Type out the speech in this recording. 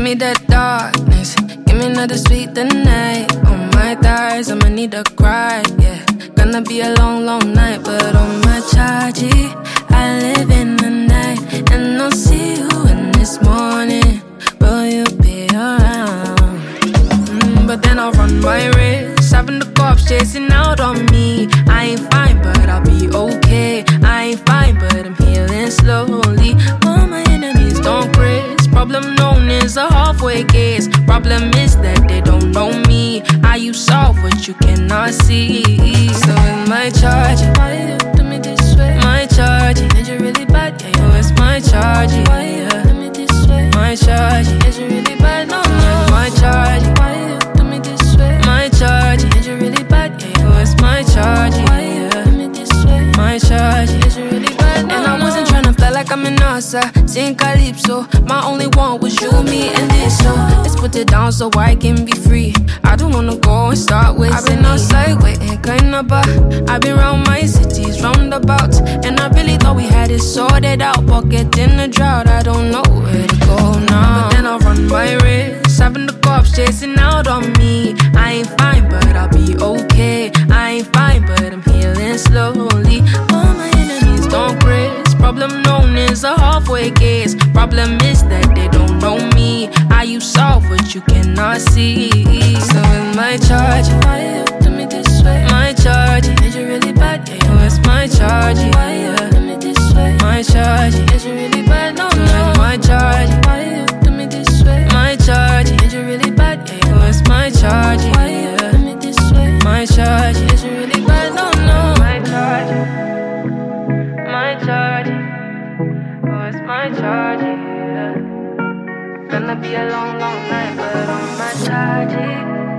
me that darkness, give me another sweet tonight. On my thighs, I'ma need to cry, yeah. Gonna be a long, long night, but on my charge, I live in the night. And I'll see you in this morning. Will you be around? But then I'll run my race, having the cops chasing out on me. I ain't fine, but I'll be okay. I ain't fine, but I'm healing slowly. All my enemies don't craze. Problem known is a halfway case. Problem is that they don't know me. How you solve what you cannot see? So in my charge, why you do me this way? My charge, is you really bad? Yeah, yo, it's my charge. Why you do me this way? My charge, is you really bad? No, no, my charge. Why you do me this way? My charge, is you really bad? Yeah, yo, it's my charge. Why you do me this way? My charge, is you really bad? No, and I wasn't tryna fly like I'm in NASA, sing Calypso. My only one was you, me, and this. So let's put it down so I can be free. I don't wanna go and start with. I've been outside waiting, kinda bar. I've been round my cities, roundabouts, and I really thought we had it sorted out. Pocket in the drought, I don't know where to go now. But then I'll run my race, having the cops chasing out on me. I ain't fine, but I'll be okay. I ain't fine, but I'm healing slowly. All my enemies don't craze. Problem known is a halfway case. Problem is that they don't know me. How you solve what you cannot see? So in my charge, why you do me this way? My charge, is you really bad? Yeah, yo, it's my charge. Why you do me this way? My charge, is you really bad? No, no, my charge. Why you do me this way? My charge, is you really bad? Yeah, yo, it's my charge. Why you do me this way? My charge, is you really bad? No, no, my charge. My charge, oh, it's my charge, yeah. Gonna be a long, long night, but on my charge.